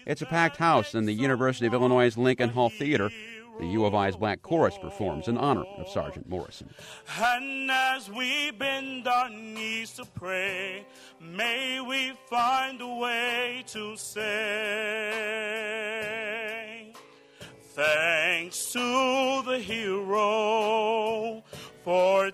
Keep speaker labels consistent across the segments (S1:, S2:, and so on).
S1: It's a packed house in the University of Illinois' Lincoln Hall Theater. The U of I's Black Chorus performs in honor of Sergeant Morrison.
S2: And as we bend our knees to pray, may we find a way to say thanks to the hero for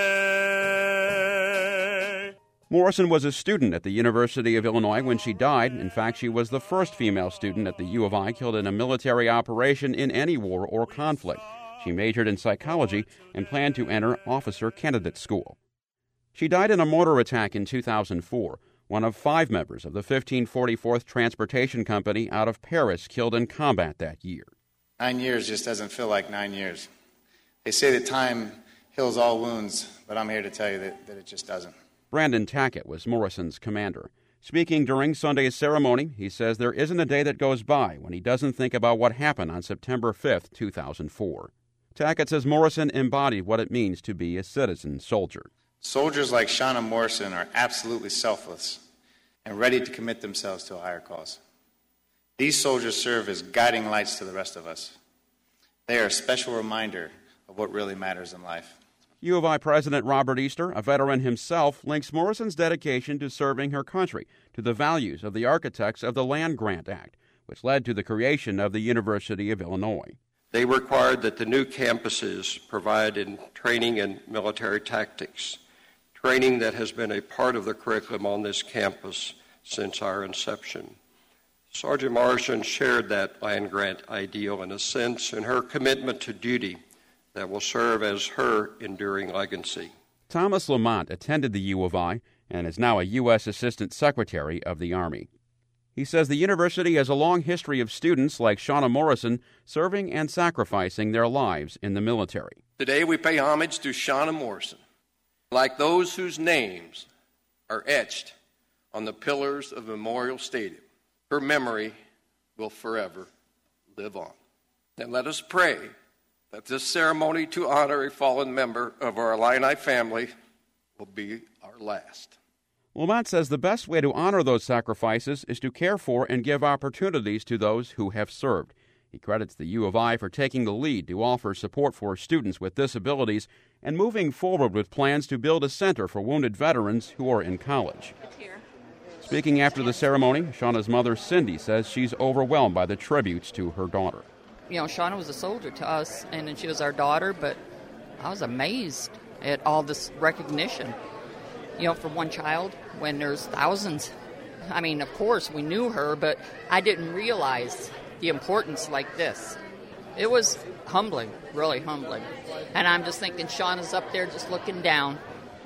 S2: today.
S1: Morrison was a student at the University of Illinois when she died. In fact, she was the first female student at the U of I killed in a military operation in any war or conflict. She majored in psychology and planned to enter officer candidate school. She died in a mortar attack in 2004, one of 5 members of the 1544th Transportation Company out of Paris killed in combat that year.
S3: 9 years just doesn't feel like 9 years. They say that time heals all wounds, but I'm here to tell you that it just doesn't.
S1: Brandon Tackett was Morrison's commander. Speaking during Sunday's ceremony, he says there isn't a day that goes by when he doesn't think about what happened on September 5, 2004. Tackett says Morrison embodied what it means to be a citizen soldier.
S3: Soldiers like Shauna Morrison are absolutely selfless and ready to commit themselves to a higher cause. These soldiers serve as guiding lights to the rest of us. They are a special reminder of what really matters in life.
S1: U of I President Robert Easter, a veteran himself, links Morrison's dedication to serving her country to the values of the architects of the Land Grant Act, which led to the creation of the University of Illinois.
S4: They required that the new campuses provide in training in military tactics, training that has been a part of the curriculum on this campus since our inception. Sergeant Morrison shared that land grant ideal in a sense in her commitment to duty that will serve as her enduring legacy.
S1: Thomas Lamont attended the U of I and is now a U.S. Assistant Secretary of the Army. He says the university has a long history of students like Shauna Morrison serving and sacrificing their lives in the military.
S5: Today we pay homage to Shauna Morrison, like those whose names are etched on the pillars of Memorial Stadium. Her memory will forever live on. And let us pray that this ceremony to honor a fallen member of our Illini family will be our last.
S1: Lamont says the best way to honor those sacrifices is to care for and give opportunities to those who have served. He credits the U of I for taking the lead to offer support for students with disabilities and moving forward with plans to build a center for wounded veterans who are in college. Speaking after the ceremony, Shauna's mother, Cindy, says she's overwhelmed by the tributes to her daughter.
S6: You know, Shauna was a soldier to us, and then she was our daughter, but I was amazed at all this recognition, you know, for one child when there's thousands. I mean, of course, we knew her, but I didn't realize the importance like this. It was humbling, really humbling. And I'm just thinking Shauna's up there just looking down.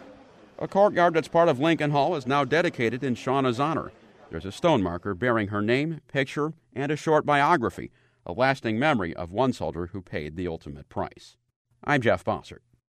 S1: A courtyard that's part of Lincoln Hall is now dedicated in Shauna's honor. There's a stone marker bearing her name, picture, and a short biography, a lasting memory of one soldier who paid the ultimate price. I'm Jeff Bossert.